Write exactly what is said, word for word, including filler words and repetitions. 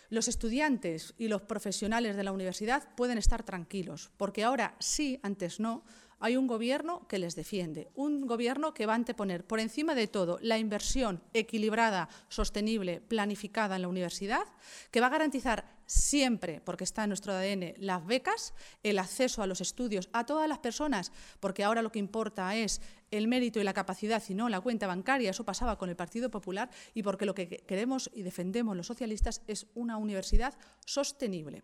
Los estudiantes y los profesionales de la universidad pueden estar tranquilos, porque ahora sí, antes no, hay un gobierno que les defiende, un gobierno que va a anteponer por encima de todo la inversión equilibrada, sostenible, planificada en la universidad, que va a garantizar siempre, porque está en nuestro A D N, las becas, el acceso a los estudios a todas las personas, porque ahora lo que importa es el mérito y la capacidad y no la cuenta bancaria. Eso pasaba con el Partido Popular, y porque lo que queremos y defendemos los socialistas es una universidad sostenible.